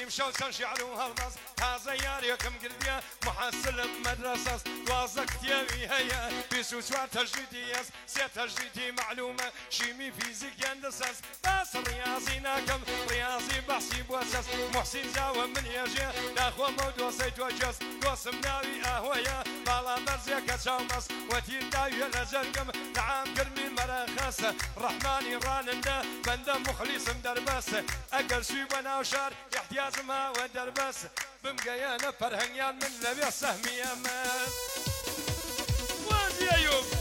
مشاو چەند شیعر و هەڵدەست تازە یاریەکەم گردیە محەسلم مەدرسەست دوازدە کتێوی هەیە 24 تەجویدی هەست 3 تەجویدی معلومە شیمی فیزیک هەندەسەس باس ڕیاضی ناکەم ڕیاضی بەحسی بۆ سەس محسین جاوە من هێژێ داخۆمە و دۆسەی تۆ جەس دۆسم ناوی ئاهۆیە باڵا بەرزێکە چاومەس وەتیر داویە لە جەرگم تەعام گرمی مەرەخەسە ڕەحمانی ڕانندە بەندە مخلیسم دەربەسە ئەگەر شوی بە ناو شار احتیاجم هاوە دەربەسە بمگەیەنە پەرهەنگیان من لەبێ سەهمی ئەمە وازی ئەیوب